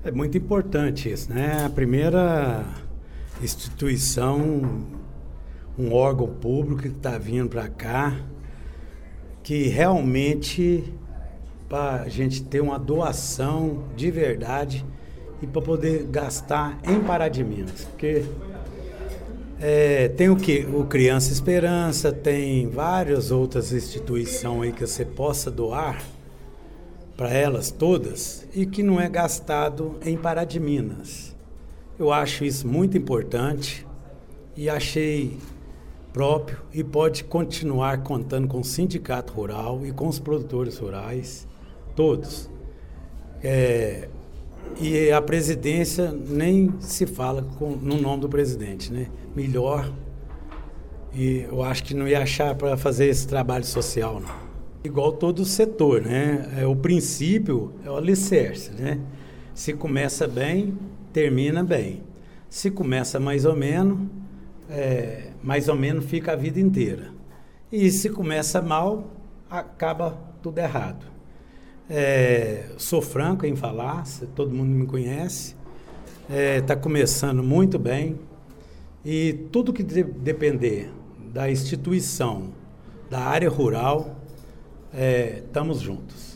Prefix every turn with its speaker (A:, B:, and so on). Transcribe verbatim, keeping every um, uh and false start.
A: É muito importante isso, né? A primeira instituição, um órgão público que está vindo para cá, que realmente para a gente ter uma doação de verdade e para poder gastar em Pará de Minas. Porque é, tem o que? O Criança Esperança, tem várias outras instituições aí que você possa doar para elas todas e que não é gastado em Pará de Minas. Eu acho isso muito importante e achei próprio e pode continuar contando com o sindicato rural e com os produtores rurais, todos. É, e a presidência nem se fala com, no nome do presidente, né? Melhor, e eu acho que não ia achar para fazer esse trabalho social, não. Igual todo o setor, né? É, o princípio é o alicerce, né? Se começa bem, termina bem. Se começa mais ou menos, é, mais ou menos fica a vida inteira. E se começa mal, acaba tudo errado. É, sou franco em falar, todo mundo me conhece. Está é, começando muito bem. E tudo que de, depender da instituição, da área rural, É, estamos juntos.